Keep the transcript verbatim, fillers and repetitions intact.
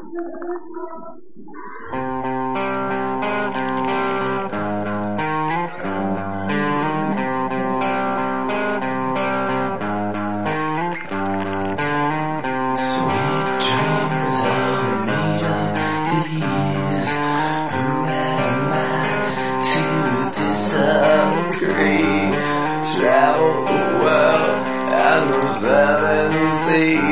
Sweet dreams are made of these. Who am I to disagree? Travel the world and the seven seas.